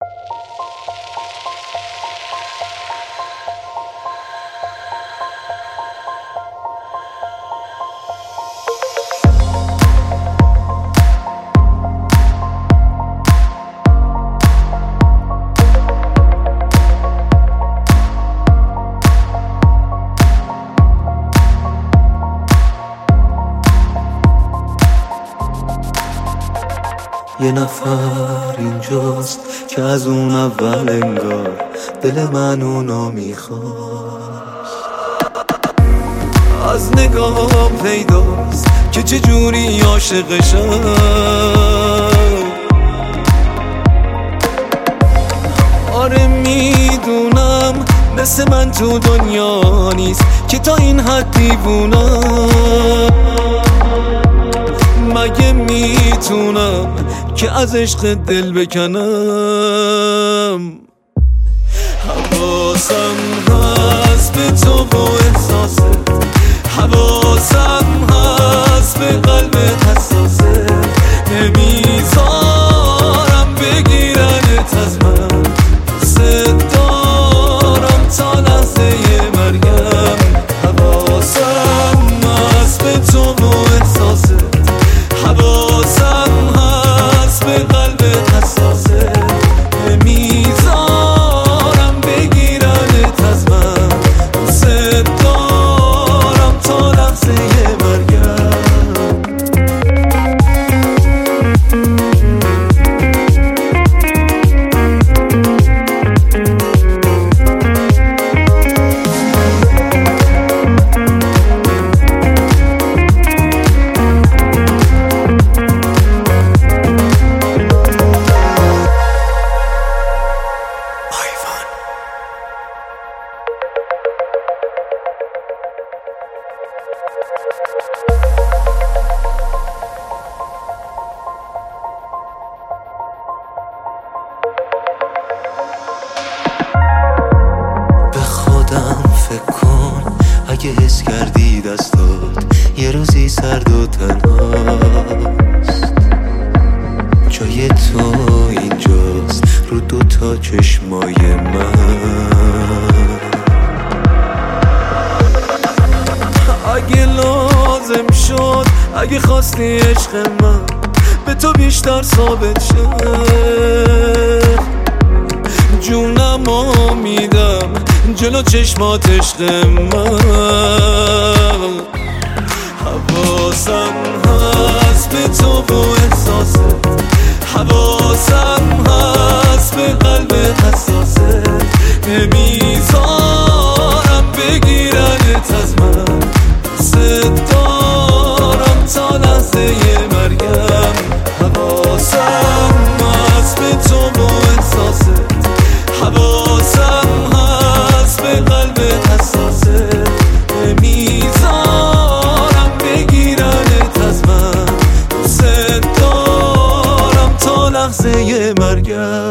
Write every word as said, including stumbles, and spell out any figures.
یه نفر اینجاست که از اون اول انگار دل من اونو میخواست. از نگاه پیداست که چجوری عاشقشم. آره میدونم مثل من تو دنیا نیست که تا این حد دیوونم. مگه میتونم که از عشق دل بکنم؟ حواسم هست به تو و احساست، حواسم هست به قلب حساسه. نمیذارم بگیرنت از من، دوست دارم تا لحظه مرگم. حواسم هست به تو و احساست، حواسم هست به قلب حساسه. نمیذارم بگیرنت از من، دوست دارم تا لحظه مرگم. اگه حس کردی دستات یه روزی سرد و تنهاست، جای تو اینجاست رو دو تا چشمای من. اگه لازم شد، اگه خواستی عشق من به تو بیشتر ثابت شد، جونمو میدم جلو چشمات عشق من. حواسم هست به تو و احساست، حواسم هست به قلب حساسه. نمیذارم بگیرنت از من، دوست دارم تا لحظه مرگم. حواسم هست به تو و احساست، حواسم هست به قلب حساسه. نمیذارم بگیرنت از من، دوست دارم تا لحظه مرگم.